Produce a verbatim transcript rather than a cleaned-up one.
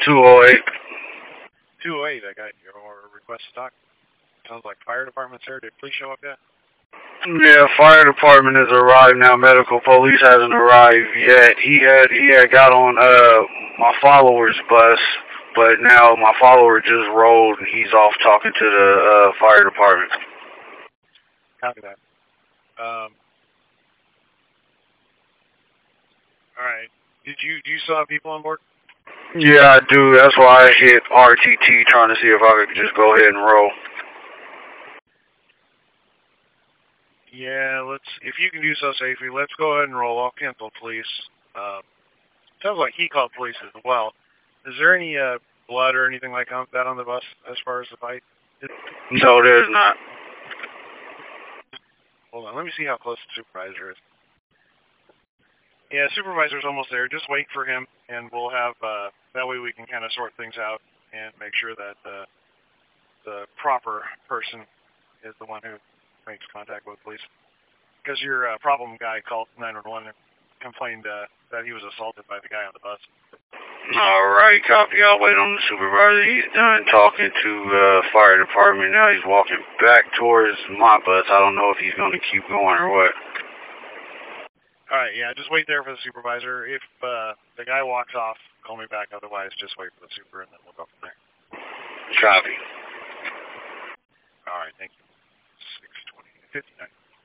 two oh eight. two oh eight, I got your request to talk. Sounds like fire department's here. Did police show up yet? Yeah, fire department has arrived now. Medical police hasn't arrived yet. He had he had got on uh my follower's bus, but now my follower just rolled and he's off talking to the uh, fire department. Copy that. Um. All right. Did you do you still have people on board? Yeah, I do. That's why I hit R T T trying to see if I could just go ahead and roll. Yeah, let's. If you can do so safely, let's go ahead and roll. I'll cancel police. Um, sounds like he called police as well. Is there any uh, blood or anything like that on the bus as far as the fight? No, there's not. Hold on, let me see how close the supervisor is. Yeah, supervisor's almost there. Just wait for him, and we'll have. Uh, that way we can kind of sort things out and make sure that uh, the proper person is the one who makes contact with police. Because your uh, problem guy called nine one one and complained uh, that he was assaulted by the guy on the bus. Alright, copy. I'll wait on the supervisor. He's done talking to uh, fire department. Now he's walking back towards my bus. I don't know if he's going to keep going or what. Alright, yeah, just wait there for the supervisor. If uh, the guy walks off, call me back. Otherwise, just wait for the super and then we'll go from there. Copy. Alright, thank you. six twenty, fifty-nine.